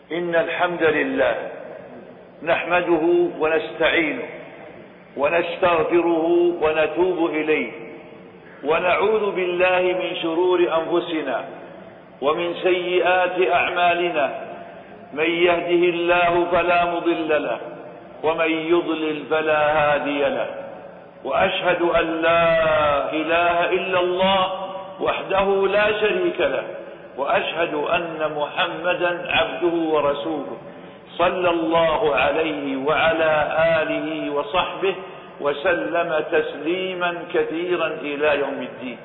إن الحمد لله نحمده ونستعينه ونستغفره ونتوب إليه، ونعوذ بالله من شرور أنفسنا ومن سيئات أعمالنا، من يهده الله فلا مضل له ومن يضلل فلا هادي له، وأشهد أن لا إله إلا الله وحده لا شريك له، وأشهد أن محمدا عبده ورسوله صلى الله عليه وعلى آله وصحبه وسلم تسليما كثيرا إلى يوم الدين.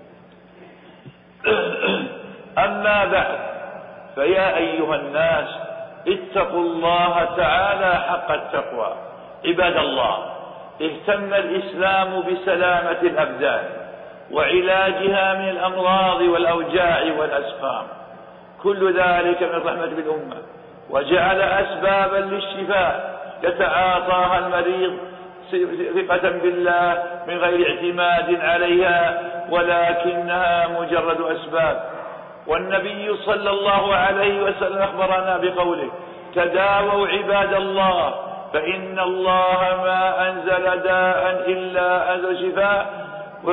أما بعد، فيا أيها الناس اتقوا الله تعالى حق التقوى. عباد الله، اهتم الإسلام بسلامة الأبدان وعلاجها من الأمراض والأوجاع والأسقام، كل ذلك من رحمة بالأمة، وجعل أسبابا للشفاء يتعاطاها المريض ثقة بالله من غير اعتماد عليها، ولكنها مجرد أسباب. والنبي صلى الله عليه وسلم أخبرنا بقوله: تداووا عباد الله فإن الله ما أنزل داء إلا أنزل شفاء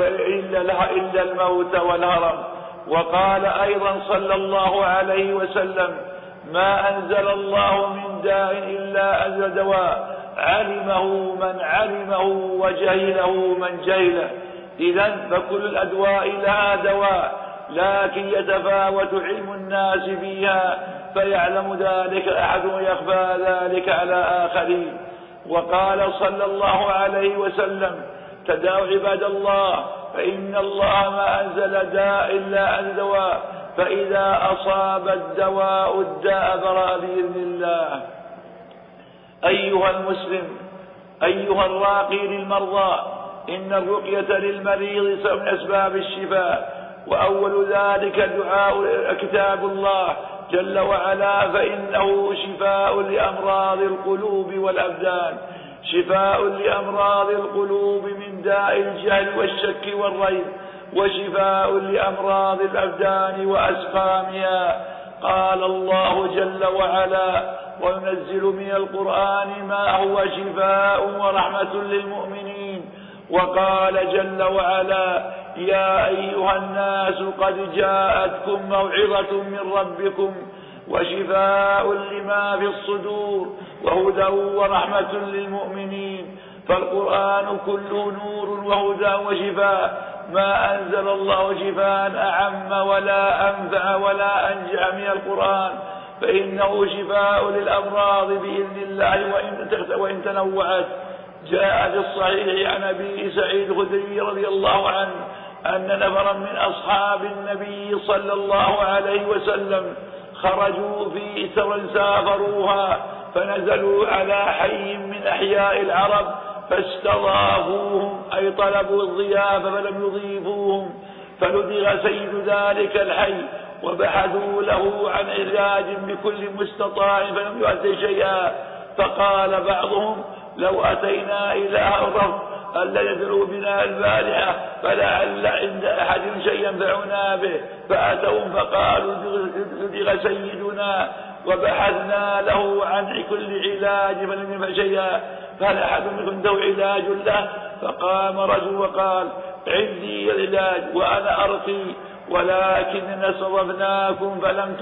إلا الموت والهرم. وقال أيضا صلى الله عليه وسلم: ما أنزل الله من داء إلا أنزل دواء، علمه من علمه وجهله من جهله. إذن فكل الأدواء لها دواء، لكن يتفاوت علم الناس فيها، فيعلم ذلك أحد ويخفى ذلك على آخرين. وقال صلى الله عليه وسلم: تداووا عباد الله فإن الله ما أنزل داء إلا أنزل دواء، فإذا أصاب الدواء الداء برأ بإذن الله. أيها المسلم، أيها الراقي للمرضى، إن الرقية للمريض سبب من أسباب الشفاء، وأول ذلك دعاء كتاب الله جل وعلا، فإنه شفاء لأمراض القلوب والأبدان، شفاء لأمراض القلوب من داء الجهل والشك والريب، وشفاء لأمراض الأبدان وأسقامها. قال الله جل وعلا: وننزل من القرآن ما هو شفاء ورحمة للمؤمنين. وقال جل وعلا: يا أيها الناس قد جاءتكم موعظة من ربكم وشفاء لما في الصدور وهدى ورحمة للمؤمنين. فالقرآن كله نور وهدى وشفاء، ما أنزل الله شفاء أعم ولا أنفع ولا أنجع من القرآن، فإنه شفاء للأمراض بإذن الله وإن تنوعت. جاء في الصحيح عن أبي سعيد الخدري رضي الله عنه أن نفرا من أصحاب النبي صلى الله عليه وسلم خرجوا في سفر سافروها، فنزلوا على حي من أحياء العرب فاستضافوهم، أي طلبوا الضيافة فلم يضيفوهم، فلدغ سيد ذلك الحي وبحثوا له عن علاج بكل مستطاع فلم يؤت شيئا. فقال بعضهم: لو أتينا إلى الرب ألا يدعو بنا البارحة فلعل عند أحد شيء ينفعنا به. فأتوا فقالوا: لدغ سيدنا وبحثنا له عن كل علاج فلم ينفع شيئا، فهل أحد منكم عنده علاج له؟ فقام رجل وقال: عندي العلاج وأنا أرقي، ولكننا استضفناكم فلم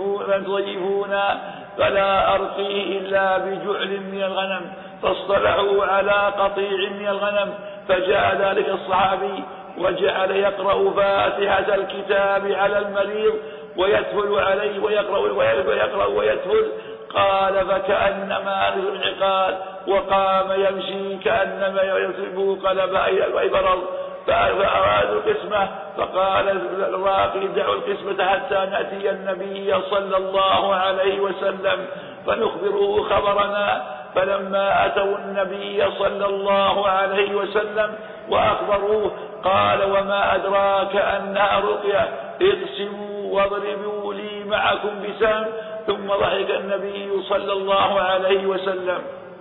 تضيفونا، فلا أرقيه إلا بجعل من الغنم. فاصطلحوا على قطيع من الغنم، فجاء ذلك الصحابي وجعل يقرأ فاتحة الكتاب على المريض ويتفل عليه ويقرأ ويتفل. قال: فكأنما نزل العقال، وقام يمشي كأنما يصيبه قلب أي برد. فأرادوا القسمة، فقال الراقي: دعوا القسمة حتى نأتي النبي صلى الله عليه وسلم فنخبره خبرنا. فلما أتوا النبي صلى الله عليه وسلم وأخبروه قال: وما أدراك أنها رقية؟ اقسموا واضربوا لي معكم بسهم. ثم ضحك النبي صلى الله عليه وسلم.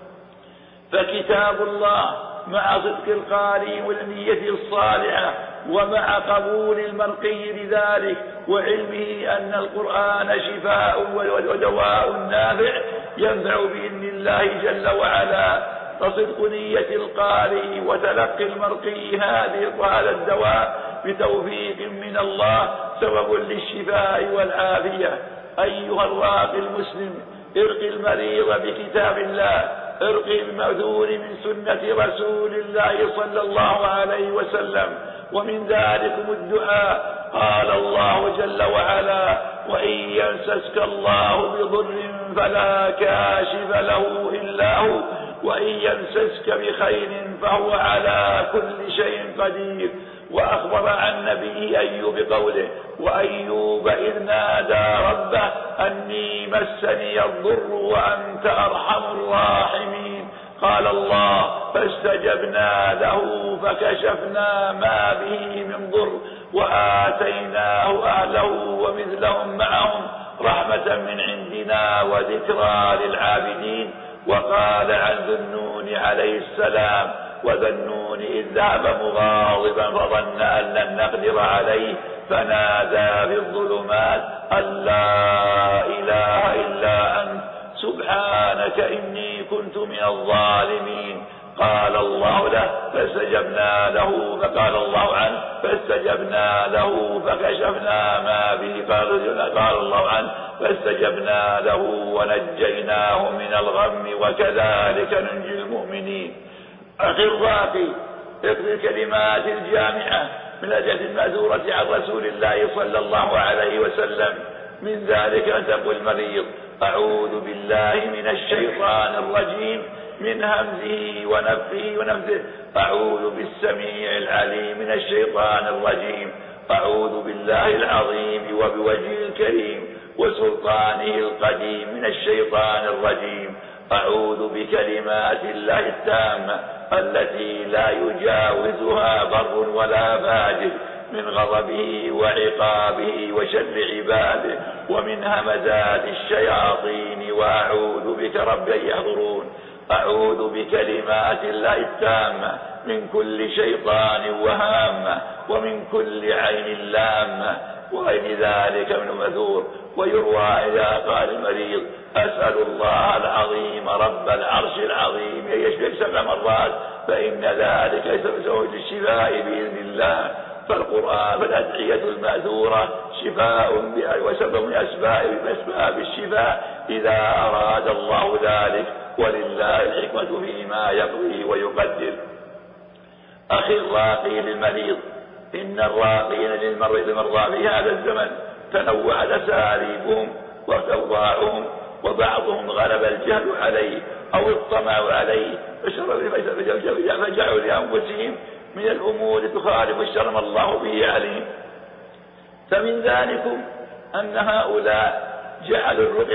فكتاب الله مع صدق القارئ والنية الصالحة ومع قبول المرقي لذلك وعلمه أن القرآن شفاء ودواء نافع ينفع بإذن الله جل وعلا. فصدق نية القارئ وتلقي المرقي هذا الدواء بتوفيق من الله سبب للشفاء والعافية. أيها الراقي المسلم، ارقي المريض بكتاب الله، ارقي المأذون من سنة رسول الله صلى الله عليه وسلم. ومن ذلكم الدعاء. قال الله جل وعلا: وإن يمسسك الله بضر فلا كاشف له إلا هو، وإن يمسسك بخير فهو على كل شيء قدير. وأخبر عن نبيه أيوب بقوله: وأيوب إذ نادى ربه أني مسني الضر وأنت أرحم الراحمين. قال الله: فاستجبنا له فكشفنا ما به من ضر وآتيناه أهله ومثلهم معهم رحمة من عندنا وذكرى للعابدين. وقال عن ذي النون عليه السلام: وذا النون إذ ذهب مغاضبا فظن أن لن نقدر عليه فنادى في الظلمات أن لا إله إلا أنت سبحانك إني كنت من الظالمين. قال الله له: فاستجبنا له. فقال الله عنه: فاستجبنا له فكشفنا ما به. قال الله عنه: فاستجبنا له ونجيناه من الغم وكذلك ننجي المؤمنين. أخي الراقي، اقرأ الكلمات الجامعة من الأدعية المأثورة عن رسول الله صلى الله عليه وسلم. من ذلك أن تقول المريض: أعوذ بالله من الشيطان الرجيم من همزه ونفخه ونفثه. أعوذ بالسميع العليم من الشيطان الرجيم. أعوذ بالله العظيم وبوجهه الكريم وسلطانه القديم من الشيطان الرجيم. أعوذ بكلمات الله التامة التي لا يجاوزها بر ولا فاجر من غضبه وعقابه وشر عباده ومن همزات الشياطين. وأعوذ بك رب أن يحضرون. أعوذ بكلمات الله التامة من كل شيطان وهامة ومن كل عين لامة وغير ذلك من المأثور. ويروى إذا قال المريض: أسأل الله العظيم رب العرش العظيم أن يشفيك 7 مرات، فإن ذلك سبب الشفاء بإذن الله. فالقرآن فالأدعية المأثورة شفاء وسبب من أسباب الشفاء إذا أراد الله ذلك، ولله الحكمة فيما يقضي ويقدر. أخي الراقي للمريض، إن الراقين للمرضى في هذا الزمن تنوعت أساليبهم وأوضاعهم، وبعضهم غلب الجهل عليه أو الطمع عليه فجعلوا لأنفسهم من الأمور تخالف الشر ما الله به عليهم. فمن ذلكم أن هؤلاء جعلوا الرقية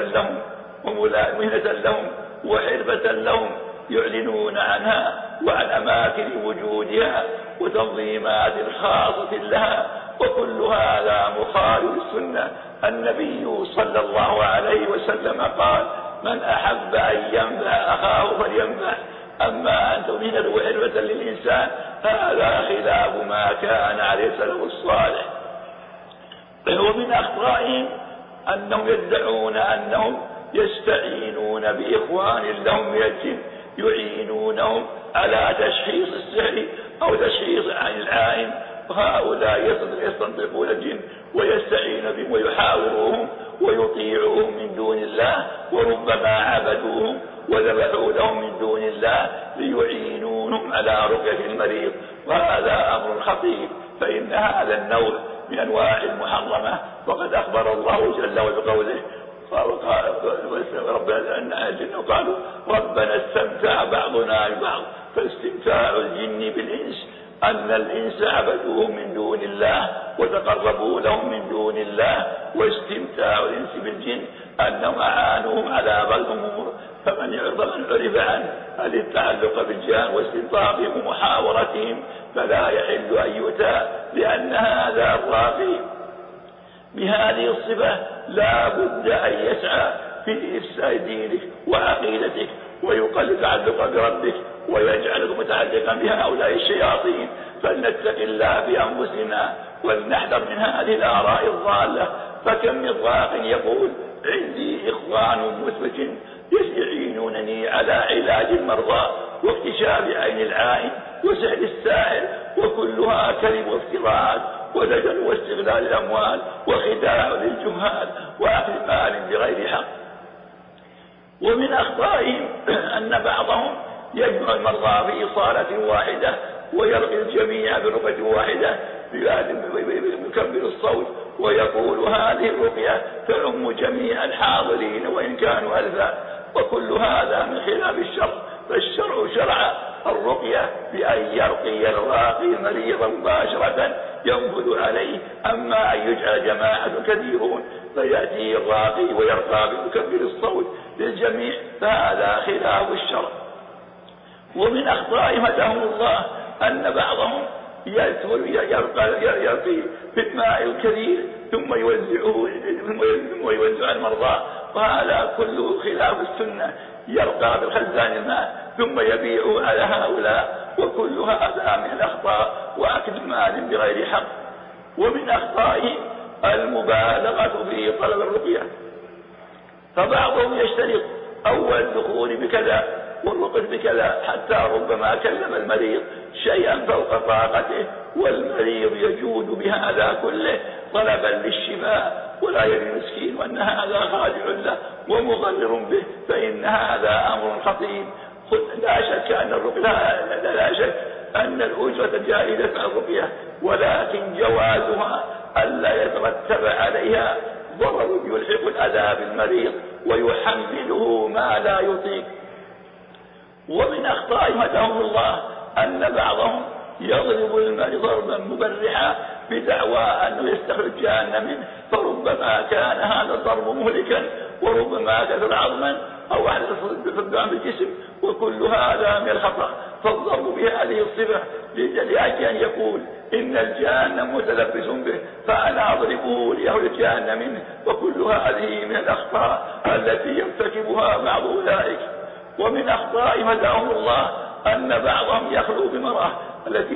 مهنة لهم وحرفة لهم، يعلنون عنها وعن أماكن وجودها وتنظيمات خاصة لها، وكل هذا مخالف السنة. النبي صلى الله عليه وسلم قال: من أحب أن ينفع أخاه فلينفع. أما أن تمهن وحرفة للإنسان هذا خلاف ما كان عليه السلف الصالح. ومن أخطائهم أنهم يدعون أنهم يستعينون بإخوان لهم من الجن يعينونهم على تشخيص السحر أو تشخيص عن العائن، وهؤلاء يستنطقون الجن ويستعين بهم ويحاوروهم ويطيعوهم من دون الله، وربما عبدوهم وذبحوا لهم من دون الله ليعينونهم على رقية المريض. وهذا أمر خطير، فإن هذا النوع من أنواع المحرمة. وقد أخبر الله جل وعلا بقوله: قالوا ربنا استمتع بعضنا ببعض. فاستمتاع الجن بالإنس أن الإنس عبدوهم من دون الله وتقربوا لهم من دون الله، واستمتاع الإنس بالجن أنهم أعانوهم على بعض الأمور. فمن عرف عنه التعلق بالجان واستنطاقهم ومحاورتهم فلا يحل أن يؤتى، لأن هذا الراقي بهذه الصفة لا بد أن يسعى في إفساد دينك وعقيدتك ويقلل تعلق بربك ويجعلك متعلقا بهؤلاء الشياطين. فلنتق الله بأنفسنا ولنحذر من هذه الآراء الضالة. فكم من ضاق يقول عندي إخوان مثبت يعينونني على علاج المرضى واكتشاف عين العائن وسحر الساحر، وكلها كذب وافتراءات ودجل واستغلال الأموال وخداع للجهال وأخذ مال بغير حق. ومن أخطائهم أن بعضهم يجمع المرضى في صالة واحدة ويرقي الجميع برقية واحدة بكبر الصوت ويقول هذه الرقية تعم جميع الحاضرين وإن كانوا ألفا، وكل هذا من خلاف الشرع. فالشرع شرع الرقية بأن يرقي الراقي مريضا مباشرة ينفذ عليه، أما أن يجعل جماعة كثيرون فيأتي الراقي ويرقى بمكبر الصوت للجميع فهذا خلاف الشرع. ومن أخطائهم هداهم الله أن بعضهم يرقي في الماء الكثير ثم يوزع المرضى، وهذا كله خلاف السنة. يرقى بخزان الماء ثم يبيعه على هؤلاء، وكل هذا من الأخطاء وأكل مال بغير حق. ومن أخطائهم المبالغة في طلب الرقية، فبعضهم يشترط أول الدخول بكذا والوقت بكذا حتى ربما كلم المريض شيئا فوق طاقته، والمريض يجود بهذا كله طلبا للشفاء ولا يدري مسكين وأن هذا خادع له ومضرر به، فإن هذا أمر خطير. لا شك أن الرقية لا شك أن الأجرة جائزة على الرقية، ولكن جوازها ألا يترتب عليها ضرر يلحق الأذى بالمريض ويحمله ما لا يطيق. ومن أخطائهم هداهم الله أن بعضهم يضرب المريض ضربا مبرحا بدعوى أنه يستخرجان منه، فربما كان هذا الضرب مهلكا وربما كثر عظما أو أحدث فقدان بالجسم، وكل هذا من الخطأ. فالضرب بهذه الصفة لأجل أن يقول إن الجان متلبس به فأنا أضربه ليخرج الجان منه، وكل هذه من الأخطاء التي يرتكبها بعض أولئك. ومن أخطائهم هداهم الله أن بعضهم يخلو بمرأة التي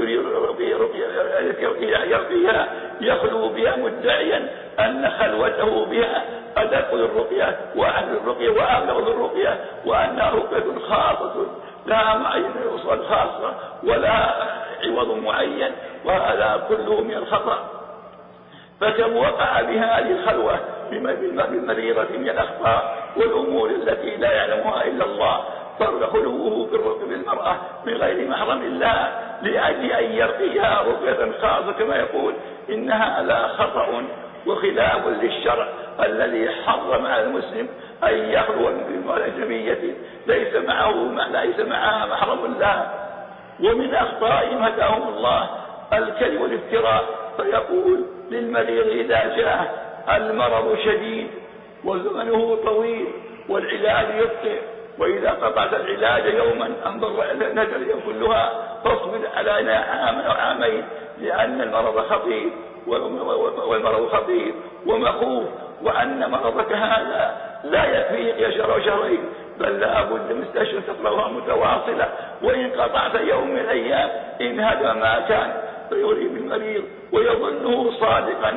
يرقيها يخلو بها مدعيا أن خلوته بها أدق للرقية وأهل الرقية وأبلغ للرقية، وأنها رقية خاصة لها معين وصول خاصة ولا عوض معين، وهذا كله من الخطأ. فكم وقع بهذه الخلوة بالمريضة من الأخطاء والأمور التي لا يعلمها إلا الله، فخلوه بالمرأة من غير محرم الله لأجل أن يرقيها رقية خاصة كما يقول، إن هذا خطأ وخلاف للشرع الذي حرم على المسلم أن يخلو بأجنبية ليس معها محرم الله. ومن أخطائهم هداهم الله الكذب والافتراء، فيقول للمريض إذا جاء المرض شديد وزمنه طويل والعلاج يبطئ، وإذا قطعت العلاج يوما أنظر نجل كلها فاصبر على عام أو عامين، لأن المرض خطير والمرض خطير ومخوف، وأن مرضك هذا لا يكفيك شهر وشهرين، بل لا بد من مستشفى تقرأها متواصلة، وإن قطعت يوم من الأيام انهدم ما كان فيريب المريض ويظنه صادقا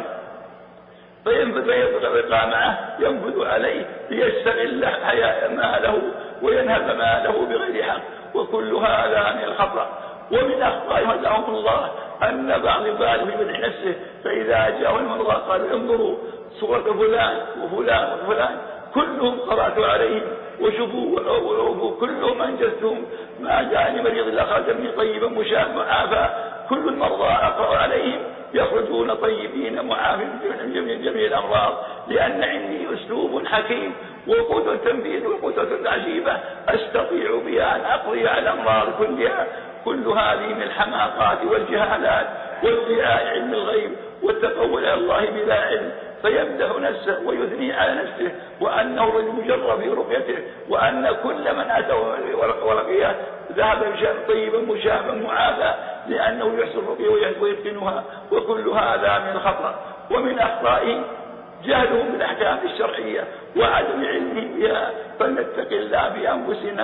فيبقى معه ينفذ عليه ليستغل ماله وينهب ماله بغير حق، وكل هذا من الخطأ. ومن أخطائهم هداهم الله أن بعض يبالغ في مدح نفسه، فإذا جاءوا المرضى قالوا انظروا صورة فلان وفلان وفلان كلهم قرأت عليهم وشوفوا كلهم أنجزتهم، ما جاءني مريض إلا خرج مني طيبا مشافى معافى، كل المرضى أقرأ عليهم يخرجون طيبين معافين من جميع الأمراض، لأن عندي أسلوب حكيم وقدرة تنفيذ وقدرة عجيبة أستطيع بها أن أقضي على الأمراض كلها. كل هذه من الحماقات والجهالات وادعاء علم الغيب والتقول على الله بلا علم، فيمدح نفسه ويثني على نفسه وأنه رجل مجرب في رقيته، وأن كل من أتوا ورقيه ذهب طيبا مشافا معافى لأنه يحسن الرقية ويتقنها، وكل هذا من الخطأ. ومن أخطائهم جهلهم بالأحكام الشرعية وعدم علمهم بها، فلنتق الله بأنفسنا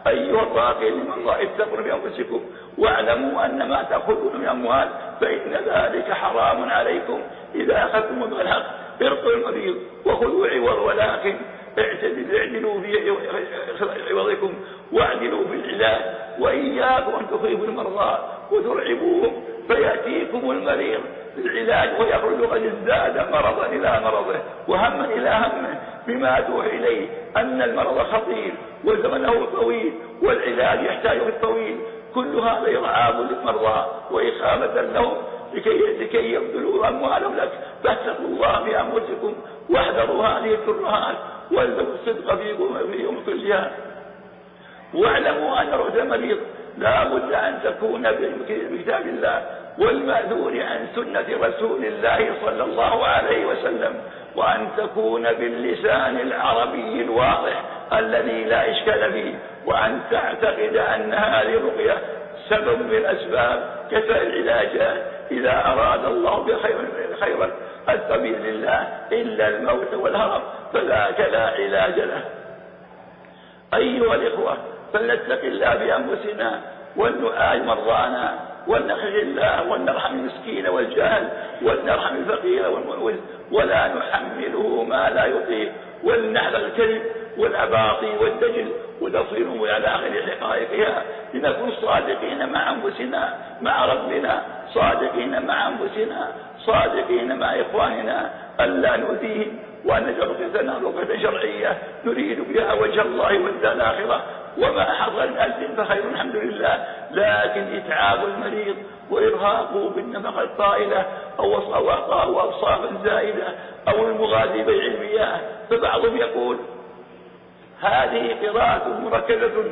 أيها الراقين من الله اتقوا بأنفسكم واعلموا أن ما تأخذون من أموال فإن ذلك حرام عليكم إذا أخذتم بالحق. ارقوا المريض وخذوا عوض، ولكن اعدلوا في عوضكم واعدلوا في العلاج، وإياكم أن تخيبوا المرضى وترعبوهم فيأتيكم المريض بالعلاج ويخرج قد ازداد مرضا إلى مرضه وهما إلى همه بما توحي إليه أن المرض خطير وزمنه طويل والعلاج يحتاج في الطويل. كل هذا إرعاب للمرضى وإخافة لهم لكي يبذلوا أموالهم لك. فاتقوا الله بأنفسكم واحذروا هذه الترهات والزموا الصدق في يوم كلها. واعلموا أن رؤية المريض لا بد أن تكون بكتاب الله والمأذون عن سنة رسول الله صلى الله عليه وسلم، وأن تكون باللسان العربي الواضح الذي لا إشكال فيه، وأن تعتقد أن هذه الرقية سبب من الأسباب كسائر العلاجات إذا أراد الله بخيرا الطبيب لله إلا الموت والهرب فذاك لا علاج له. أيها الإخوة، فلنتق الله بأنفسنا ولنعالج مرضانا ولنخشى الله ولنرحم المسكين والجاهل ولنرحم الفقير ولا نحمله ما لا يطيق، ولنحذر الكذب والأباطيل والدجل وتصويره على آخر حقائقها، لنكون صادقين مع أنفسنا مع ربنا، صادقين مع أنفسنا صادقين مع إخواننا، ألا نؤذيهم، وأن نجعل رقيتنا رقية شرعية نريد بها وجه الله والدار الآخرة. وما حصل من أجل فخير الحمد لله، لكن إتعاب المريض وإرهاقه بالنفقة الطائلة أو أوصافا زائدة أو المغازي بيع المياه. فبعضهم يقول هذه قراءة مركزة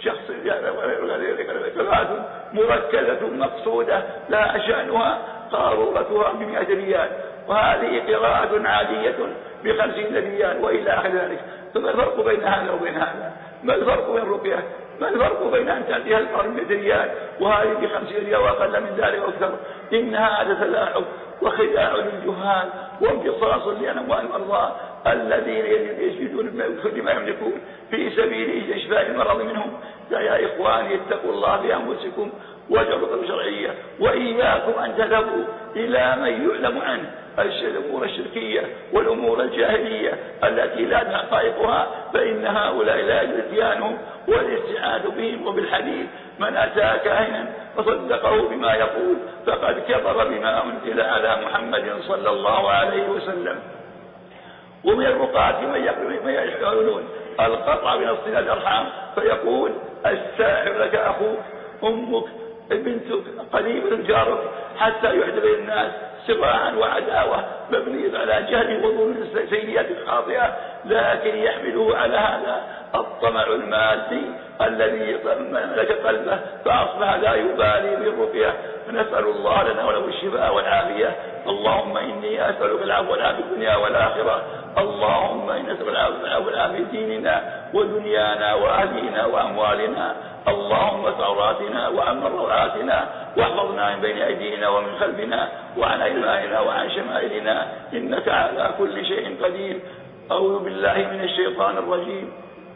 قراءة مركزة مقصودة لا شأنها قارورتها ب100 ريال، وهذه قراءة عادية ب50 ريال وإلى آخر ذلك. فما الفرق بين هذا وبين هذا؟ ما الفرق بين الرقية؟ ما الفرق بين أن تأتيها القرن ب100 ريال وهذه ب50 ريال وأقل من ذلك وأكثر؟ إن هذا تلاعب وخداع للجهال وامتصاص لأموال المرضى الذين يجدون كل ما يملكون في سبيل إشفاء المرض منهم. يا إخواني اتقوا الله بأنفسكم واجعلوا شرعية، وإياكم أن تذهبوا إلى من يعلم عنه الأمور الشركية والأمور الجاهلية التي لا حقائقها، فإن هؤلاء لا يجوز اتيانهم والاستعانة بهم. وبالحديث من أتى كاهنا فصدقه بما يقول فقد كفر بما أنزل على محمد صلى الله عليه وسلم. ومن الرقاة من يحاولون القطع بنص الأرحام، فيقول الساحر لك أخوك أمك بنتك قريب جارك، حتى يحدث بين الناس صراعا وعداوة مبنية على جهل وظلم سيئات خاطئة، لكن يحمله على هذا الطمع المادي الذي ملك قلبه فأصبح لا يبالي بالرقية. فنسأل الله لنا وله الشفاء والعافية. اللهم إني أسألك العفو والعافية في الدنيا والآخرة. اللهم إني أسألك العفو والعافية في ديننا ودنيانا وأهلنا وأموالنا. اللهم استر عوراتنا وأمن روعاتنا واحفظنا من بين أيدينا ومن خلفنا وعن أيماننا وعن شمائلنا، إنك على كل شيء قدير. أعوذ بالله من الشيطان الرجيم.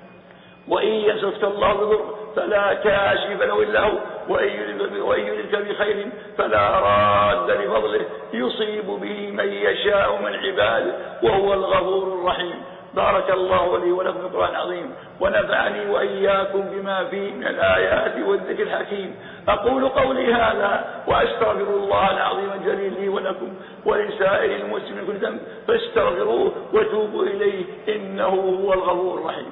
وإن يمسسك الله بضر فلا كاشف له إلا هو، وإن يردك بخير فلا راد لفضله يصيب به من يشاء من عباده وهو الغفور الرحيم. بارك الله لي ولكم في القرآن العظيم، ونفعني وإياكم بما فيه من الآيات والذكر الحكيم. أقول قولي هذا وأستغفر الله العظيم الجليل لي ولكم ولسائر المسلمين كل ذنب فاستغفروه وتوبوا إليه إنه هو الغفور الرحيم.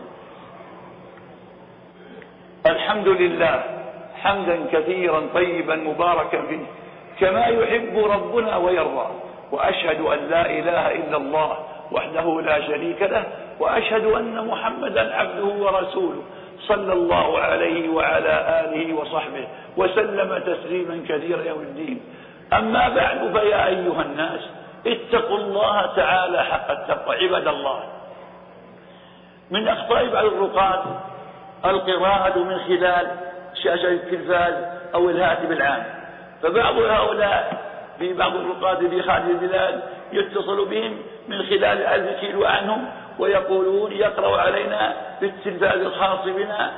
الحمد لله حمدا كثيرا طيبا مباركا فيه كما يحب ربنا ويرضى، وأشهد أن لا إله إلا الله وحده لا شريك له، وأشهد أن محمدا عبده ورسوله صلى الله عليه وعلى آله وصحبه وسلم تسليما كثيرا يوم الدين. أما بعد، فيا أيها الناس اتقوا الله تعالى حق التقوى عباد الله. من أخطاء بعض الرقاة القراءة من خلال شاشة التلفاز أو الهاتف العام، فبعض هؤلاء في بعض الرقاة في خارج البلاد يتصل بهم من خلال الذكر عنهم ويقولون يقرأ علينا بالتلفاز الخاص بنا،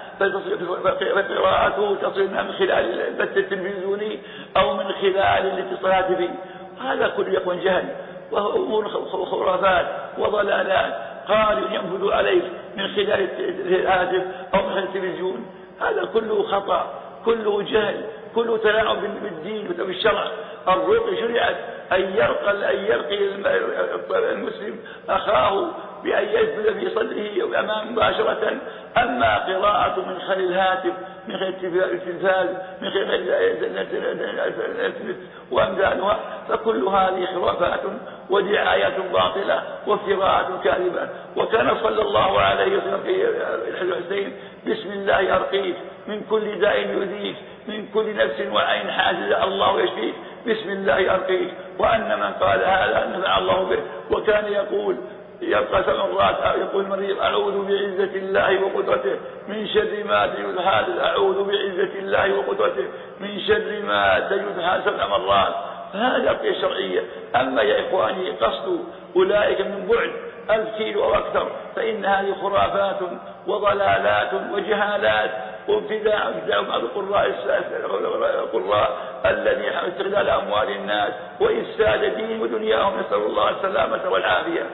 فقراءته تصلنا من خلال البث التلفزيوني أو من خلال الاتصالات به. هذا كله يكون جهل وأمور خرافات وضلالات قالوا ينفذ عليك من خلال الهاتف أو من خلال التلفزيون. هذا كله خطأ، كله جهل، كله تلاعب بالدين وبالشرع. الرقي شرعت أن يرقي المسلم أخاه بأن يجبل في صدره أمام مباشرة. أما قراءة من خلال الهاتف، من خلال التلفاز، من خلال النت وأمثالها، فكل هذه خرافات ودعايات باطلة وافتراءات كاذبة. وكان صلى الله عليه وسلم في الحسين: بسم الله أرقيك من كل داء يؤذيك، من كل نفس وعين حاسدة الله يشفيك، بسم الله أرقيك. وأن من قال هذا نفع الله به. وكان يقول يبقى 7 مرات يقول المريض: أعوذ بعزة الله وقدرته من شر ما تجد هذا، أعوذ بعزة الله وقدرته من شر ما تجد هذا 7 مرات. هذا أرقية شرعية. أما يا إخواني قصد أولئك من بعد 1000 كيلو أو أكثر، فإن هذه خرافات وضلالات وجهالات وابتداع بعض القراء الذي استغلال أموال الناس وإفساد دين ودنياهم، نسأل الله السلامة والعافية.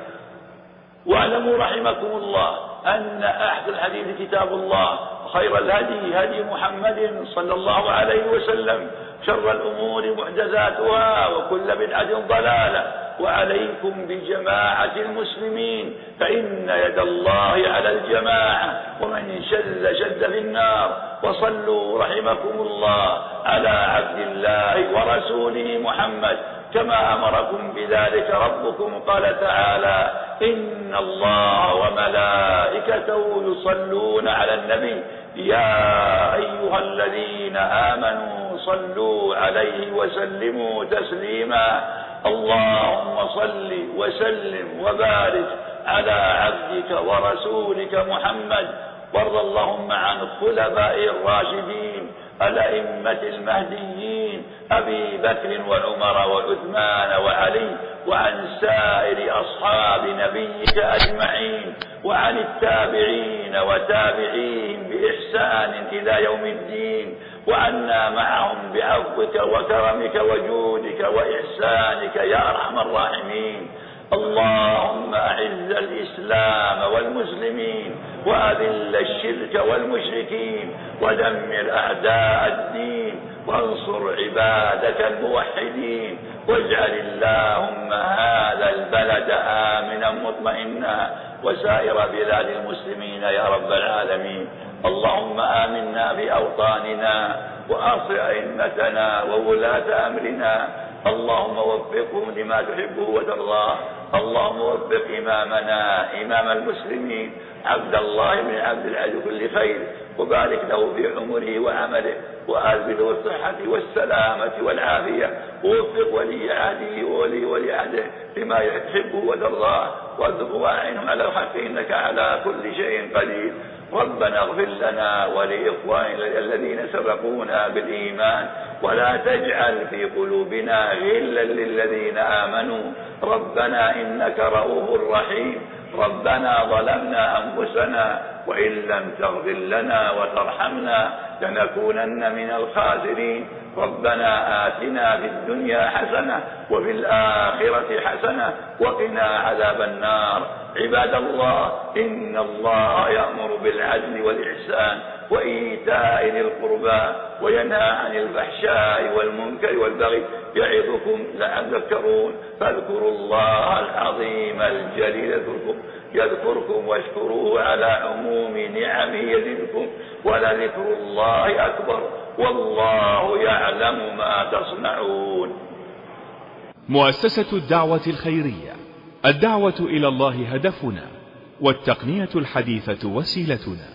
واعلموا رحمكم الله أن أحسن الحديث كتاب الله، خير الهدي هدي محمد صلى الله عليه وسلم، شر الأمور محدثاتها وكل بدعة ضلالة، وعليكم بجماعة المسلمين فإن يد الله على الجماعة، ومن شد في النار. وصلوا رحمكم الله على عبد الله ورسوله محمد كما أمركم بذلك ربكم. قال تعالى: إن الله وملائكته يصلون على النبي يا أيها الذين آمنوا صلوا عليه وسلموا تسليما. اللهم صل وسلم وبارك على عبدك ورسولك محمد. وارض اللهم عن الخلفاء الراشدين الأئمة المهديين أبي بكر وعمر وعثمان وعلي، وعن سائر أصحاب نبيك أجمعين، وعن التابعين وتابعيهم بإحسان إلى يوم الدين، وعنا معهم بعفوك وكرمك وجودك وإحسانك يا أرحم الراحمين. اللهم أعز الإسلام والمسلمين، وأذل الشرك والمشركين، ودمر أعداء الدين، وانصر عبادك الموحدين، واجعل اللهم هذا البلد آمنا مطمئنا وسائر بلاد المسلمين يا رب العالمين. اللهم آمنا في أوطاننا، وأصلح أئمتنا وولاة أمرنا. اللهم وفقهم لما تحبه وترضاه. اللهم وفق إمامنا إمام المسلمين عبد الله بن عبد العزيز كل خير، وبارك له في عمره وعمله، وأزله الصحة والسلامة والعافية، ووفق ولي عهده وولي عهده لما يحبه وترضاه، وارزقه واعنهم على الحق إنك على كل شيء قدير. ربنا اغفر لنا ولإخواننا الذين سبقونا بالإيمان، ولا تجعل في قلوبنا غلا للذين آمنوا. ربنا إنك رؤوف رحيم. ربنا ظلمنا أنفسنا، وإن لم تغفر لنا وترحمنا لنكونن من الخاسرين. ربنا آتنا في الدنيا حسنة وفي الآخرة حسنة وقنا عذاب النار. عباد الله، إن الله يأمر بالعدل والإحسان وإيتاء ذي القربى، وينهى عن الفحشاء والمنكر والبغي، يعظكم لعلكم تذكرون. فاذكروا الله العظيم الجليل يذكركم، واشكروه على عموم نعمه يزدكم، ولذكر الله أكبر، والله يعلم ما تصنعون. مؤسسة الدعوة الخيرية، الدعوة إلى الله هدفنا، والتقنية الحديثة وسيلتنا.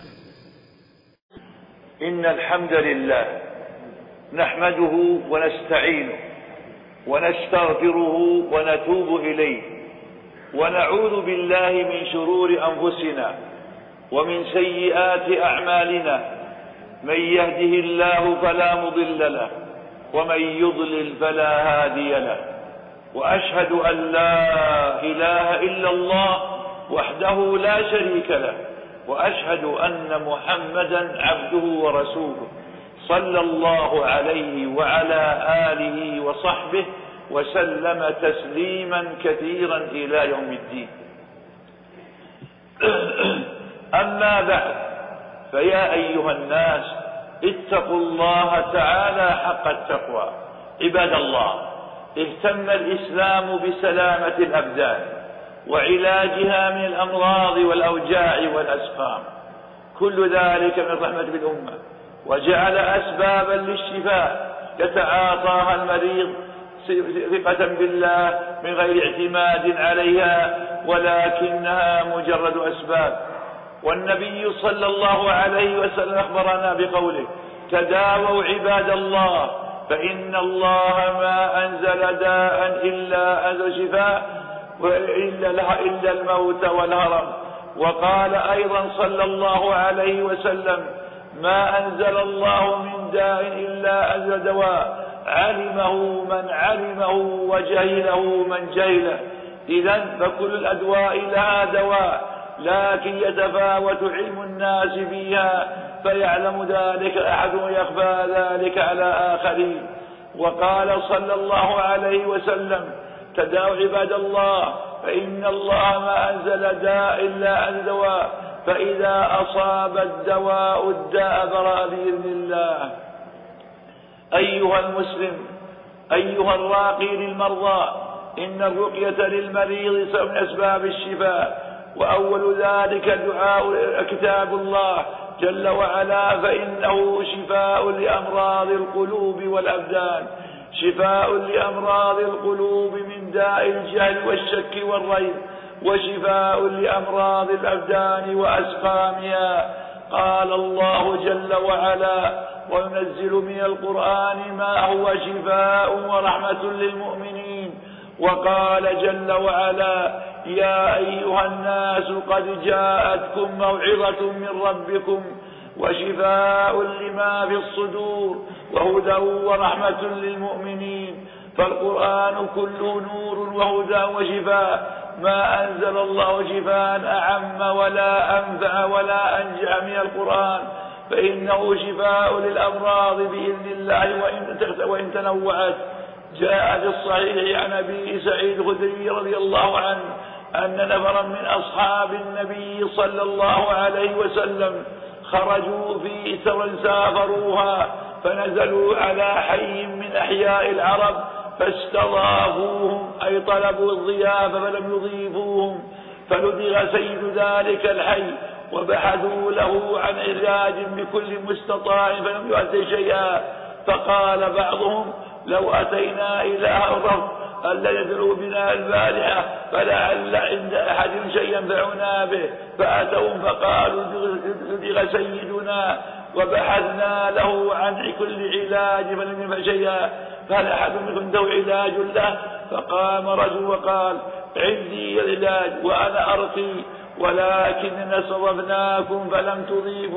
إن الحمد لله نحمده ونستعينه ونستغفره ونتوب إليه، ونعوذ بالله من شرور أنفسنا ومن سيئات أعمالنا. من يهده الله فلا مضل له، ومن يضلل فلا هادي له. وأشهد أن لا إله إلا الله وحده لا شريك له، وأشهد أن محمدا عبده ورسوله صلى الله عليه وعلى آله وصحبه وسلم تسليما كثيرا إلى يوم الدين. أما بعد، فيا أيها الناس اتقوا الله تعالى حق التقوى. عباد الله، اهتم الإسلام بسلامة الأبدان وعلاجها من الأمراض والأوجاع والأسقام، كل ذلك من رحمة بالأمة، وجعل أسبابا للشفاء يتعاطاها المريض ثقة بالله من غير اعتماد عليها، ولكنها مجرد أسباب. والنبي صلى الله عليه وسلم أخبرنا بقوله: تداووا عباد الله فإن الله ما أنزل داء إلا أنزل شفاء إلا الموت والهرم. وقال أيضا صلى الله عليه وسلم: ما أنزل الله من داء إلا أنزل دواء علمه من علمه وجهله من جهله. إذن فكل الأدواء لها دواء، لكن يتفاوت علم الناس فيها، فيعلم ذلك أحد ويخفى ذلك على آخرين. وقال صلى الله عليه وسلم: تداووا عباد الله فإن الله ما أنزل داء إلا أنزل دواء، فإذا أصاب الدواء الداء برأ بإذن الله. أيها المسلم، أيها الراقي للمرضى، إن الرقية للمريض سبب من أسباب الشفاء، وأول ذلك دعاء كتاب الله جل وعلا، فإنه شفاء لأمراض القلوب والأبدان، شفاء لأمراض القلوب من داء الجهل والشك والريب، وشفاء لأمراض الأبدان وأسقامها. قال الله جل وعلا: وننزل من القرآن ما هو شفاء ورحمة للمؤمنين. وقال جل وعلا: يا أيها الناس قد جاءتكم موعظة من ربكم وشفاء لما في الصدور وهدى ورحمة للمؤمنين. فالقرآن كله نور وهدى وشفاء، ما أنزل الله شفاء أعم ولا أنفع ولا أنجع من القرآن، فإنه شفاء للأمراض بإذن الله وإن تنوعت. جاء في الصحيح عن أبي سعيد الخدري رضي الله عنه أن نفرا من أصحاب النبي صلى الله عليه وسلم خرجوا في سفر سافروها، فنزلوا على حي من أحياء العرب فاستضافوهم، أي طلبوا الضيافة فلم يضيفوهم، فلدغ سيد ذلك الحي وبحثوا له عن علاج بكل مستطاع فلم يؤت شيئا. فقال بعضهم: لو أتينا إلى الرب ألا يدعو بنا البارحة فلعل عند أحد شيء ينفعنا به. فأتوا فقالوا: لدغ سيدنا وبحثنا له عن كل علاج فلم ينفع شيئا، فهل أحد منكم عنده علاج له؟ فقام رجل وقال: عندي العلاج وأنا أرقي، ولكننا صرفناكم فلم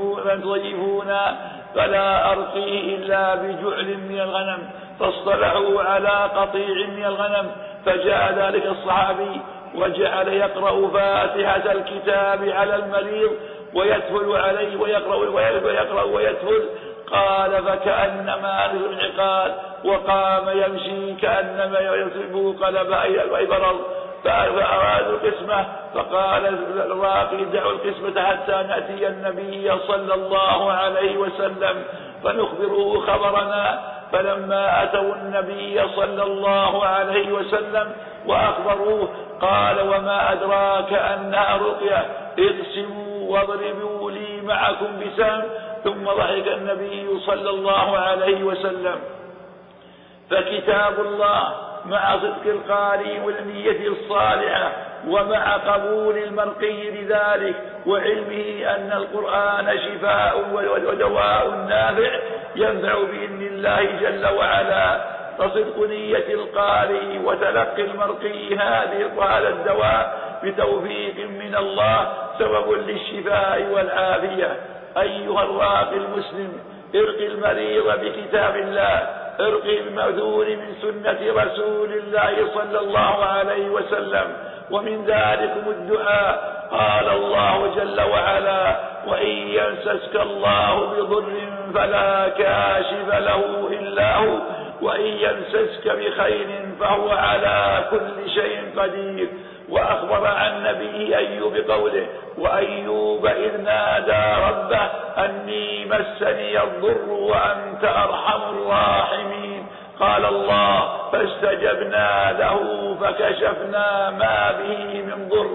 تضيفونا، فلا أرقيه إلا بجعل من الغنم. فاصطلحوا على قطيع من الغنم، فجاء ذلك الصحابي وجعل يقرأ فاتحة الكتاب على المريض ويتفل عليه ويقرأ ويتفل. قال: فكأنما نزل العقال، وقام يمشي كأنما يصيبه قلب أي برد. فأرادوا القسمة، فقال الراقي: دعوا القسمة حتى نأتي النبي صلى الله عليه وسلم فنخبره خبرنا. فلما أتوا النبي صلى الله عليه وسلم وأخبروه قال: وما أدراك أنها رقية؟ اقسموا واضربوا لي معكم بسهم. ثم ضحك النبي صلى الله عليه وسلم. فكتاب الله مع صدق القارئ والنية الصالحة ومع قبول المرقي لذلك وعلمه أن القرآن شفاء ودواء نافع ينفع بإذن الله جل وعلا، فصدق نية القارئ وتلقي المرقي هذا الدواء بتوفيق من الله سبب للشفاء والعافية. أيها الراقي المسلم، ارقي المريض بكتاب الله، ارقي بمأثور من سنة رسول الله صلى الله عليه وسلم، ومن ذلكم الدعاء. قال الله جل وعلا: وإن يمسسك الله بضر فلا كاشف له إلا هو، وإن يمسسك بخير فهو على كل شيء قدير. وأخبر عن نبيه أيوب بقوله: وأيوب إذ نادى ربه أني مسني الضر وأنت أرحم الراحمين. قال الله: فاستجبنا له فكشفنا ما به من ضر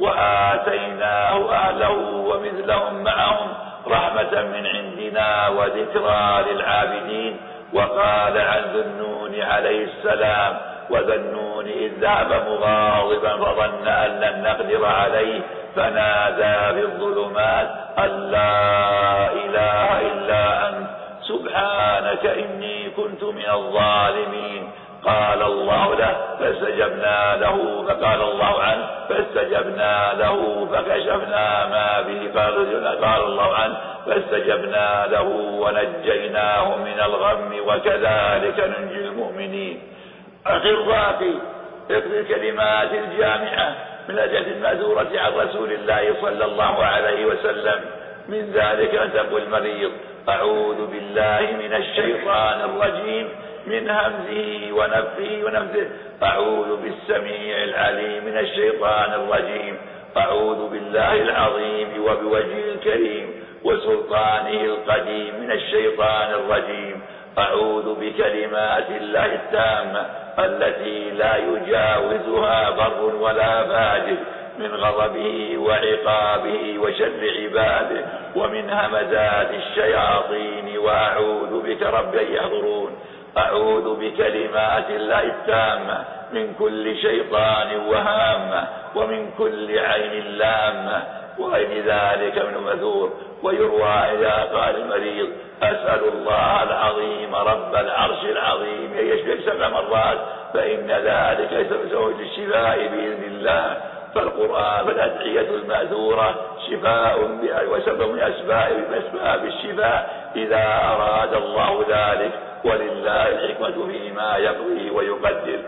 وآتيناه أهله ومثلهم معهم رحمة من عندنا وذكرى للعابدين. وقال عن ذي النون عليه السلام: وذا النون إذ ذهب مغاضبا فظن أن لن نقدر عليه فنادى في الظلمات أن لا إله إلا أنت سبحانك إني كنت من الظالمين. قال الله له: فاستجبنا له. فقال الله عنه: فاستجبنا له فكشفنا ما به. قال الله عنه: فاستجبنا له ونجيناه من الغم وكذلك ننجي المؤمنين. أخي الراقي، اقرأ الكلمات الجامعة من الأدعية المأثورة عن رسول الله صلى الله عليه وسلم. من ذلك أن تقول المريض: أعوذ بالله من الشيطان الرجيم من همزه ونفخه ونفثه. أعوذ بالسميع العليم من الشيطان الرجيم. أعوذ بالله العظيم وبوجهه الكريم وسلطانه القديم من الشيطان الرجيم. أعوذ بكلمات الله التامة التي لا يجاوزها بر ولا فاجر من غضبه وعقابه وشر عباده ومن همزات الشياطين. وأعوذ بك رب أن يحضرون. أعوذ بكلمات الله التامة من كل شيطان وهامة ومن كل عين لامة وغير ذلك من المأثور. ويروى إذا قال المريض: أسأل الله العظيم رب العرش العظيم أن يشفيك 7 مرات، فإن ذلك سبب للشفاء بإذن الله. فالقرآن فالأدعية المأثورة شفاء وسبب من أسباب الشفاء إذا أراد الله ذلك، ولله الحكمة فيما يقضي ويقدر.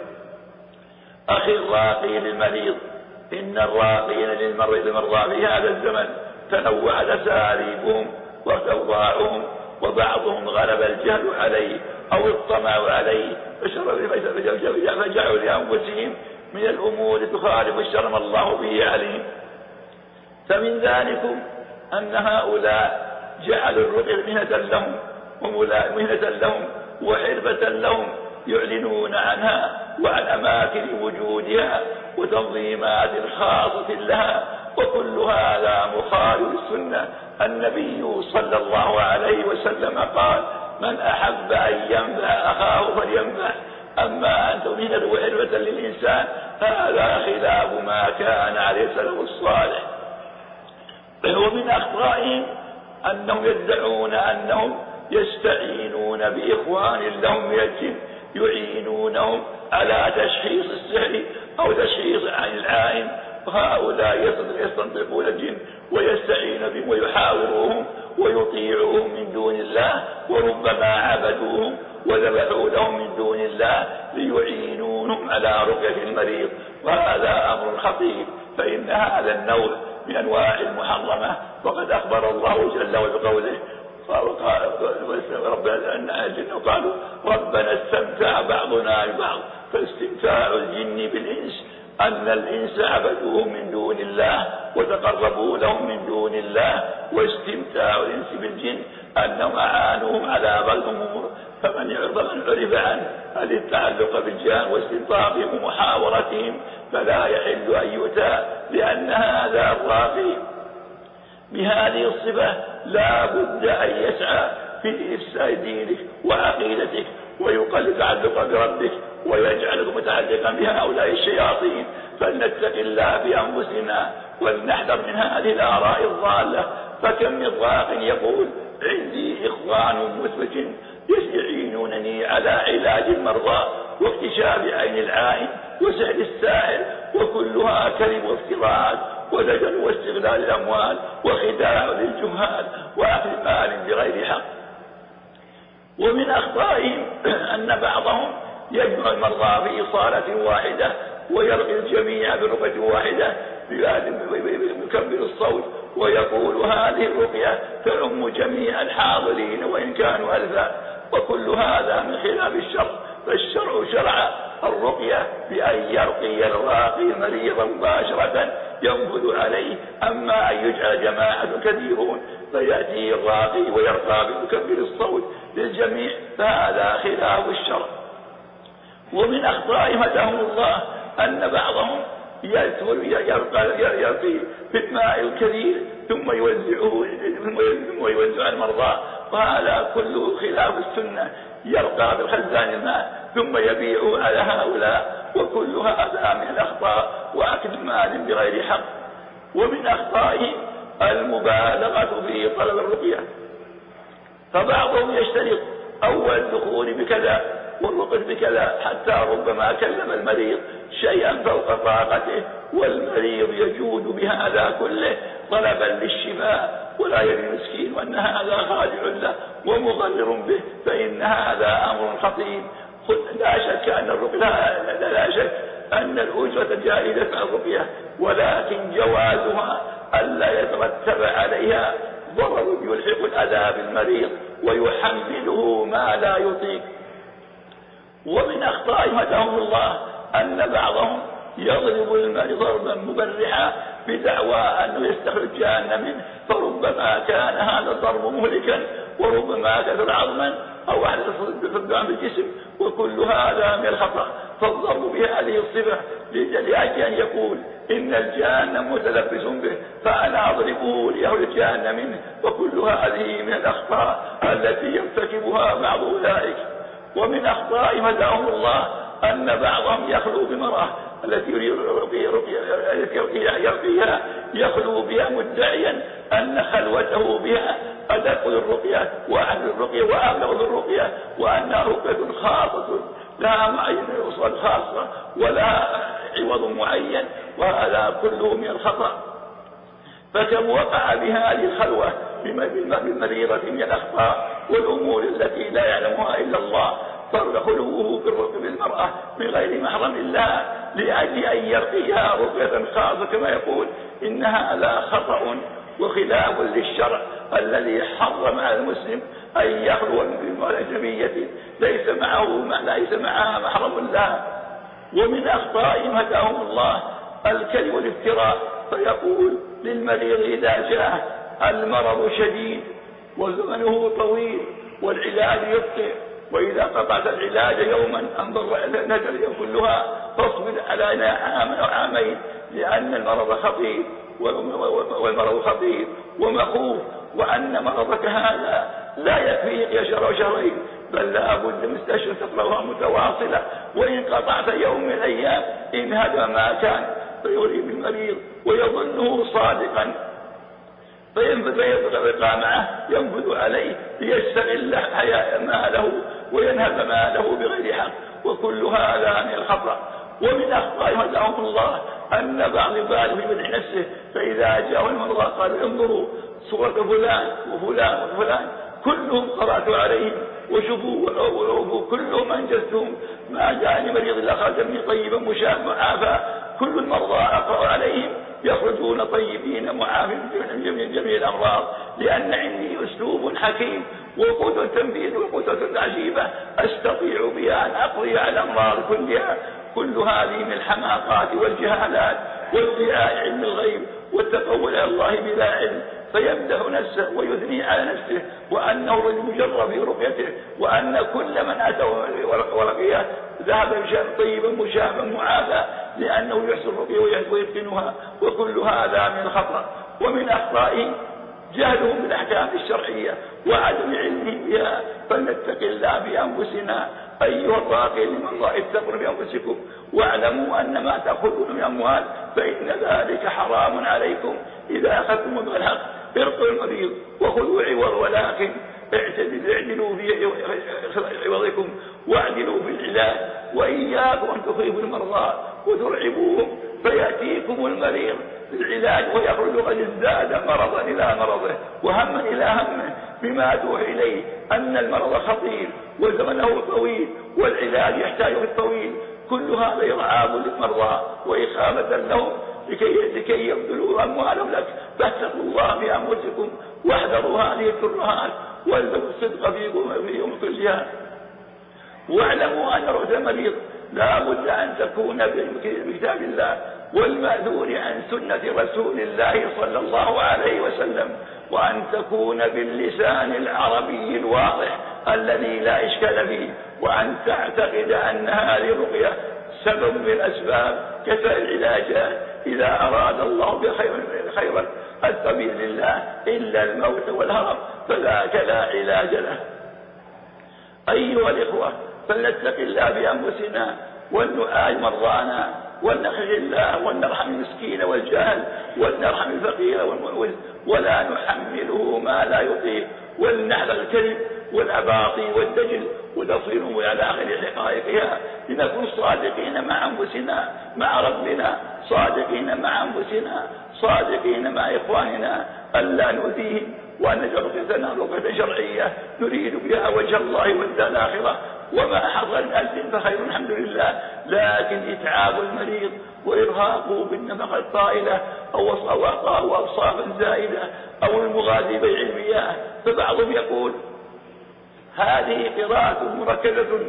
أخي الراقي للمريض، إن الراقين للمرضى في هذا الزمن تنوعت أساليبهم وأوضاعهم، وبعضهم غلب الجهل عليه أو الطمع عليه فجعلوا لأنفسهم من الأمور تخالف الشر ما الله به عليهم. فمن ذلكم أن هؤلاء جعلوا الرقية مهنة لهم وحرفة لهم، يعلنون عنها وعن أماكن وجودها وتنظيمات خاصة لها، وكل هذا مخالف السنة. النبي صلى الله عليه وسلم قال: من أحب أن ينفع أخاه فلينفع. أما أن تمهن وحرفة للإنسان هذا خلاف ما كان عليه السلف الصالح. ومن أخطائهم أنهم يدعون أنهم يستعينون بإخوان لهم من الجن يعينونهم على تشخيص السحر أو تشخيص عن العائن، وهؤلاء يستنطقون الجن ويستعين بهم ويحاوروهم ويطيعوهم من دون الله، وربما عبدوهم وذبحوا لهم من دون الله ليعينونهم على رقية المريض. وهذا أمر خطير، فإن هذا النوع من أنواع المحرمة. وقد أخبر الله جل وعلا بقوله: قالوا ربنا استمتع بعضنا ببعض. فاستمتاع الجن بالإنس أن الإنس عبدوهم من دون الله وتقربوا لهم من دون الله، واستمتاع الإنس بالجن أنهم أعانوهم على بعض الأمور. فمن عرف عنه هذه التعلق بالجان واستنطاقهم ومحاورتهم فلا يحل أن يؤتى، لأن هذا الراقي بهذه الصفة لا بد أن يسعى في إفساد دينك وعقيدتك ويقلل تعلق بربك ويجعلك متعلقا بهؤلاء الشياطين. فلنتق الله بأنفسنا ولنحذر من هذه الآراء الضالة. فكم من راق يقول: عندي إخوان مثبت يعينونني على علاج المرضى واكتشاف عين العائن وسحر الساحر، وكلها كذب وافتراءات ودجل واستغلال الأموال وخداع للجهال وأخذ مال بغير حق. ومن أخطائهم أن بعضهم يجمع المرضى في صالة واحدة ويرقي الجميع برقية واحدة يكبر الصوت ويقول هذه الرقية تعم جميع الحاضرين وإن كانوا ألفا، وكل هذا من خلاف الشرع. فالشرع شرع الرقية بأن يرقي الراقي مريضا مباشرة ينفذ عليه، أما أن يجعل جماعة كثيرون فيأتي الراقي ويرقى بمكبر الصوت للجميع، فهذا خلاف الشرع. ومن أخطائهم هداهم الله أن بعضهم يرقي في الماء الكثير ثم يوزع المرضى، وهذا كله خلاف السنة. يرقى بالخزان الماء ثم يبيع على هؤلاء، وكل هذا من الأخطاء وأكل المال بغير حق. ومن أخطائهم المبالغة في طلب الرقية، فبعضهم يشترط أول الدخول بكذا والوقت بكذا، حتى ربما كلم المريض شيئا فوق طاقته، والمريض يجود بهذا كله طلبا للشفاء، ولا يدري مسكين وأن هذا خادع له ومضرر به، فإن هذا أمر خطير. لا شك أن الرقية لا شك أن الأجرة جائزة على الرقية، ولكن جوازها ألا يترتب عليها ضرر يلحق الأذى بالمريض ويحمله ما لا يطيق. ومن أخطائهم هداهم الله أن بعضهم يضرب المريض ضربا مبرحا بدعوى أنه يستخرج جهنم منه، فربما كان هذا الضرب مهلكا، وربما كثر عظما أو أحدث فقدان بالجسم، وكل هذا من الخطأ. فالضرب بهذه الصفة لأجل أن يقول إن الجهنم متلبس به فأنا أضربه ليهلك جهنم منه، وكل هذه من الأخطاء التي يرتكبها بعض أولئك. ومن أخطائهم هداهم الله أن بعضهم يخلو بمرأة التي يرقيها يخلو بها مدعيا أن خلوته بها أدق للرقية وأهل الرقية وأبلغ للرقية، وأنها رقية خاصة لها معين وصول خاصة ولا عوض معين، وهذا كله من الخطأ. فكم وقع بهذه الخلوة بالمريضة من الأخطاء والأمور التي لا يعلمها إلا الله، فخلوه بالمرأة من غير محرم الله لأجل أن يرقيها رقية خاصة كما يقول، إن هذا خطأ وخلاف للشرع الذي حرم على المسلم أن يخلو بأجنبية ليس معها محرم الله. ومن أخطائهم هداهم الله الكذب والافتراء، فيقول للمريض إذا جاء المرض شديد وزمنه طويل والعلاج يبطئ، وإذا قطعت العلاج يوما أنظر نجل كلها فاصبر على عام أو عامين، لأن المرض خطير والمرض خطير ومخوف، وأن مرضك هذا لا يكفيك شهر وشهرين، بل لا بد من مستشفى تقرأها متواصلة، وإن قطعت يوم من الأيام انهدم ما كان، فيريد المريض ويظنه صادقا فيبقى معه ينفذ عليه ليستغل ماله وينهب ماله بغير حق، وكل هذا من الخطأ. ومن أخطائهم هداهم الله أن بعض بالغ في مدح نفسه، فإذا جاءوا المرضى قالوا انظروا صورة فلان وفلان وفلان كلهم قرأت عليهم وشفوا وعوفوا كلهم أنجزتهم، ما جاءني مريض إلا خرج مني طيبا مشافى معافى، كل المرضى أقرأ عليهم يخرجون طيبين معافين من جميع الأمراض، لأن عندي أسلوب حكيم وقدرة تنفيذ وقدرة عجيبة أستطيع بها أن أقضي على الأمراض كلها. كل هذه من الحماقات والجهالات وادعاء علم الغيب والتقول على الله بلا علم، فيمدح نفسه ويثني على نفسه وأنه رجل مجرب في رقيته، وأن كل من أتوا ورقيه ذهب طيبا مشافا معافى، لأنه يحسن الرقية ويتقنها، وكل هذا من الخطأ. ومن أخطائهم جهلهم بالأحكام الشرعية وعدم علمهم بها، فلنتق الله بأنفسنا أيها الراقي لمن الله اتقوا بأنفسكم واعلموا أن ما تأخذون من أموال فإن ذلك حرام عليكم إذا أخذتم بالحق. ارقوا المريض وخذوا عوض، ولكن اعدلوا في عوضكم واعدلوا في العلاج، وإياكم أن تخيبوا المرضى وترعبوهم فيأتيكم المريض بالعلاج ويخرج قد ازداد مرضا إلى مرضه وهما إلى همه، بما توحي إليه أن المرض خطير وزمنه طويل والعلاج يحتاج في الطويل. كل هذا إرعاب للمرضى وإخافة لهم، لكي يبذلوا أموالهم لك، فاتقوا الله في أنفسكم واحذروا هذه الترهات والبسوا الصدق فيكم كلها. واعلموا أن رؤية المريض لا بد أن تكون بكتاب الله والمأذون عن سنة رسول الله صلى الله عليه وسلم، وأن تكون باللسان العربي الواضح الذي لا إشكال فيه، وأن تعتقد أن هذه الرقية سبب من الأسباب كسائر العلاجات إذا أراد الله بخيرا السبيل لله إلا الموت والهرب فذاك لا علاج له. أيها الإخوة، فلنتق الله بأنفسنا ولنعالج مرضانا ولنخشى الله ولنرحم المسكين والجاهل ولنرحم الفقير ولا نحمله ما لا يطيق، ولنحذر الكذب والأباطيل والدجل ونصيرهم على آخر حقائقها، لنكون صادقين مع أنفسنا مع ربنا، صادقين مع أنفسنا صادقين مع إخواننا، ألا نؤذيهم، وأن نجعل رقيتنا رقية شرعية نريد بها وجه الله والدار الآخرة. وما حصل من أجل فخير الحمد لله، لكن إتعاب المريض وإرهاقه بالنفقة الطائلة أو أوصافا زائدة أو المغازي بيع المياه، فبعضهم يقول هذه قراءة مركزة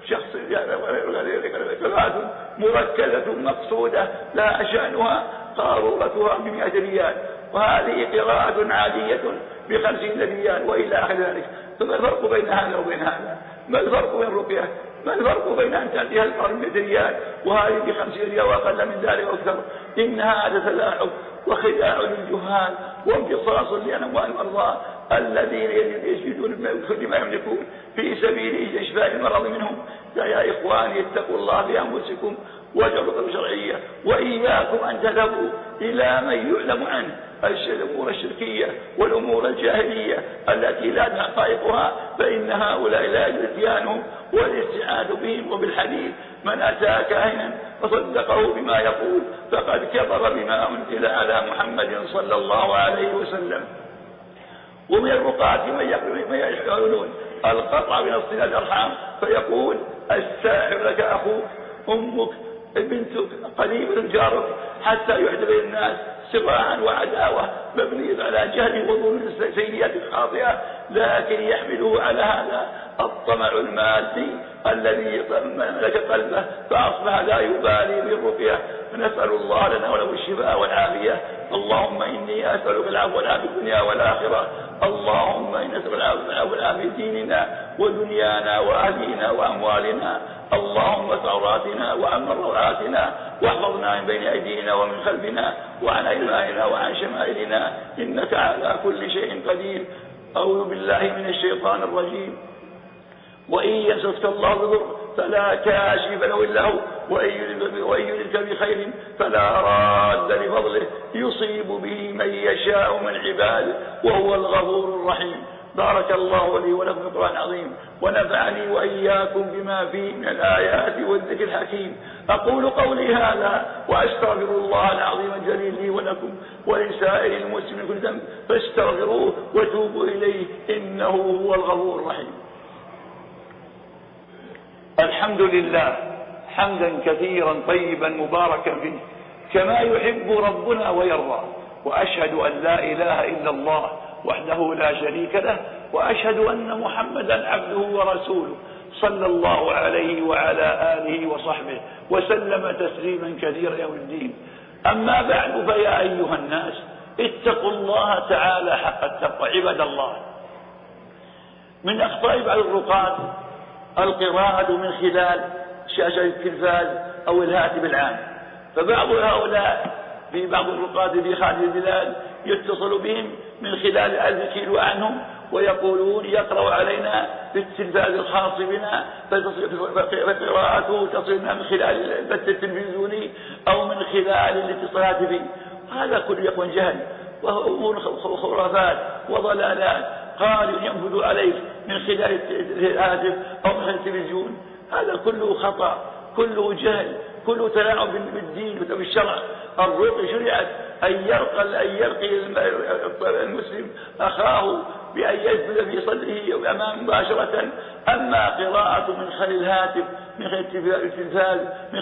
قراءة مركزة مقصودة لا شأنها قارورتها ب100 ريال، وهذه قراءة عادية ب50 ريال وإلى آخر ذلك. فما الفرق بين هذا وبين هذا؟ ما الفرق بين الرقية؟ ما الفرق بين أن تأتيها القرن ب100 ريال وهذه ب50 ريال وأقل من ذلك وأكثر؟ إن هذا تلاعب وخداع للجهال وامتصاص لأموال المرضى الذين يجدون كل ما يملكون في سبيل إشفاء المرض منهم. يا إخواني اتقوا الله بأنفسكم واجعلوا شرعية، وإياكم أن تذهبوا إلى من يعلم عنه الأمور الشركية والأمور الجاهلية التي لا حقائقها، فإن هؤلاء لا يجوز اتيانهم والاستعانة بهم وبالحديث. من أتى كاهنا فصدقه بما يقول فقد كفر بما أنزل على محمد صلى الله عليه وسلم. ومن الرقاة من يحاولون القطع بنص الأرحام، فيقول الساحر لك أخوك أمك بنتك قريب جارك، حتى يحدث بين الناس صراعا وعداوة مبنية على جهل وظلم سيئات خاطئة، لكن يحمله على هذا الطمع المادي الذي ملك قلبه فأصبح لا يبالي بالرقية. فنسأل الله لنا وله الشفاء والعافية. اللهم إني أسألك العفو والعافية في الدنيا والآخرة. اللهم إني أسألك العفو والعافية في ديننا ودنيانا وأهلنا وأموالنا. اللهم استر عوراتنا وأمن روعاتنا، واحفظنا من بين أيدينا ومن خلفنا وعن أيماننا وعن شمائلنا، إنك على كل شيء قدير. أعوذ بالله من الشيطان الرجيم. وإن يمسسك الله بضر فلا كاشف له إلا هو، وإن يردك بخير فلا راد لفضله يصيب به من يشاء من عباده وهو الغفور الرحيم. بارك الله لي ولكم في القرآن العظيم، ونفعني وإياكم بما فيه من الآيات والذكر الحكيم. أقول قولي هذا وأستغفر الله العظيم الجليل لي ولكم ولسائر المسلمين كل ذنب، فاستغفروه وتوبوا إليه إنه هو الغفور الرحيم. الحمد لله حمدا كثيرا طيبا مباركا فيه كما يحب ربنا ويرضى، وأشهد أن لا إله إلا الله وحده لا شريك له، وأشهد أن محمدا عبده ورسوله صلى الله عليه وعلى آله وصحبه وسلم تسليما كثيرا يوم الدين. أما بعد، فيا أيها الناس اتقوا الله تعالى حق التقوى عباد الله. من أخطاء بعض الرقاة القراءة من خلال شاشة التلفاز أو الهاتف العام، فبعض هؤلاء في بعض الرقاة في خارج البلاد يتصل بهم من خلال 1000 كيلو عنهم ويقولون يقرأ علينا في التلفاز الخاص بنا، فقراءته تصلنا من خلال البث التلفزيوني أو من خلال الاتصالات به. هذا كله يكون جهل وأمور خرافات وضلالات قالوا ينفذ عليك من خلال الهاتف أو من خلال التلفزيون. هذا كله خطأ، كله جهل، كله تلاعب بالدين وبالشرع. الرقية شرعت أن يرقي المسلم أخاه بأن يسجد في صدره أمام مباشرة. أما قراءة من خلال الهاتف، من خلال التلفاز، من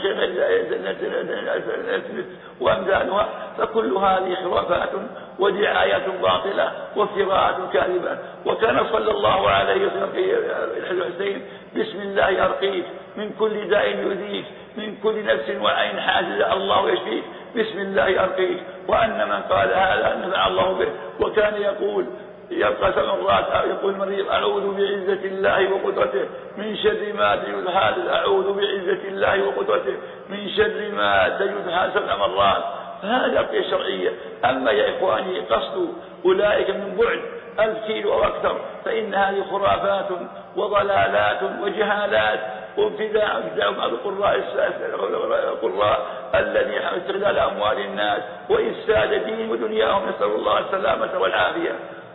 خلال وأمثالها، فكل هذه خرافات ودعايات باطلة وافتراءات كاذبة. وكان صلى الله عليه وسلم في الحسين: بسم الله أرقيك من كل داء يؤذيك، من كل نفس وعين حاسدة الله يشفيك، بسم الله أرقيك. وأن من قال هذا نفع الله به. وكان يقول يبقى 7 مرات يقول المريض: أعوذ بعزة الله وقدرته من شر ما تجد هذا، أعوذ بعزة الله وقدرته من شر ما تجد هذا 7 مرات. هذا بقية شرعية. أما يا إخواني قصد أولئك من بعد 1000 كيلو أو أكثر، فإن هذه خرافات وضلالات وجهالات وابتداع بعض القراء الذي استغلال أموال الناس وإفساد دين ودنياهم، نسأل الله السلامة والعافية.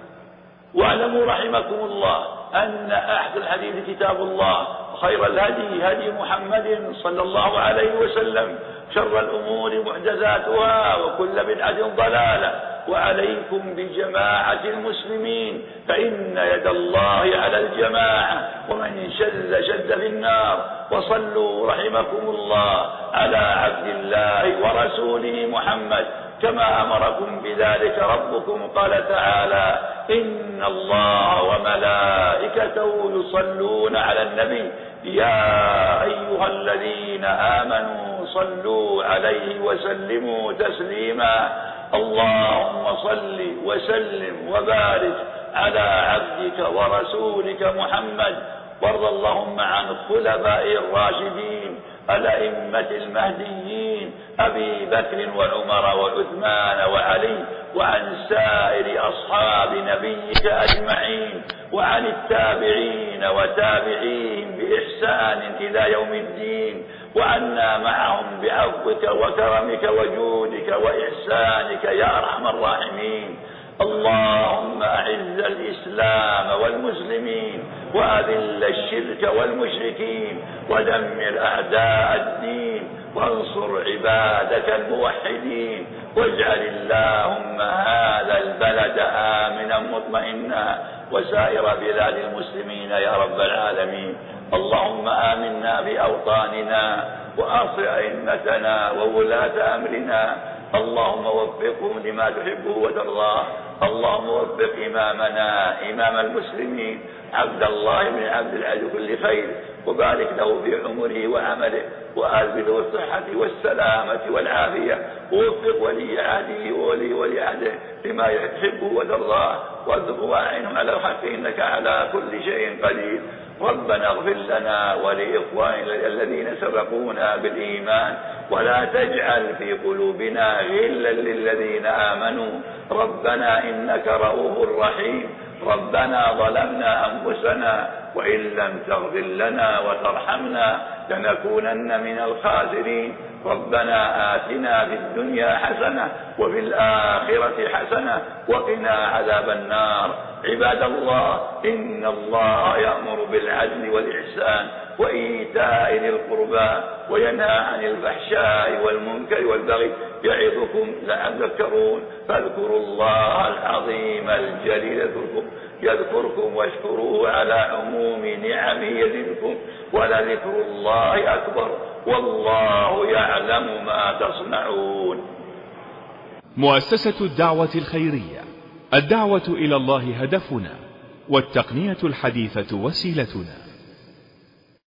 واعلموا رحمكم الله أن أحسن الحديث كتاب الله، خير الهدي هدي محمد صلى الله عليه وسلم، شر الأمور محدثاتها وكل بدعة ضلالة، وعليكم بجماعة المسلمين فإن يد الله على الجماعة، ومن شد في النار. وصلوا رحمكم الله على عبد الله ورسوله محمد كما أمركم بذلك ربكم. قال تعالى: إن الله وملائكته يصلون على النبي يا أيها الذين آمنوا صلوا عليه وسلموا تسليما. اللهم صل وسلم وبارك على عبدك ورسولك محمد، وارض اللهم عن الخلفاء الراشدين الأئمة المهديين أبي بكر وعمر وعثمان وعلي، وعن سائر أصحاب نبيك أجمعين، وعن التابعين وتابعيهم بإحسان إلى يوم الدين، وعنا معهم بعفوك وكرمك وجودك وإحسانك يا أرحم الراحمين. اللهم أعز الإسلام والمسلمين، وأذل الشرك والمشركين، ودمر أعداء الدين، وانصر عبادك الموحدين، واجعل اللهم هذا البلد آمنا مطمئنا، وسائر بلاد المسلمين يا رب العالمين. اللهم آمنا في أوطاننا، وأصل أئمتنا وولاة أمرنا، اللهم وفقهم لما تحبه وترضاه. اللهم وفق إمامنا إمام المسلمين عبد الله بن عبد العزيز كل خير، وبارك له في عمره وعمله، وأزله الصحة والسلامة والعافية، ووفق ولي عهده وولي عهده لما يحبه وترضاه، وارزقه واعنه على الحق إنك على كل شيء قدير. ربنا اغفر لنا ولإخواننا الذين سبقونا بالإيمان، ولا تجعل في قلوبنا غلا للذين آمنوا، ربنا إنك رؤوف رحيم. ربنا ظلمنا أنفسنا، وإن لم تغفر لنا وترحمنا لنكونن من الخاسرين. ربنا آتنا في الدنيا حسنة وفي الآخرة حسنة وقنا عذاب النار. عباد الله، إن الله يأمر بالعدل والإحسان وإيتاء ذي القربى، وينهى عن الفحشاء والمنكر والبغي، يعظكم لعلكم تذكرون. فاذكروا الله العظيم الجليل يذكركم، واشكروه على عموم نعمه يزدكم، ولذكر الله أكبر، والله يعلم ما تصنعون. مؤسسة الدعوة الخيرية، الدعوة إلى الله هدفنا، والتقنية الحديثة وسيلتنا.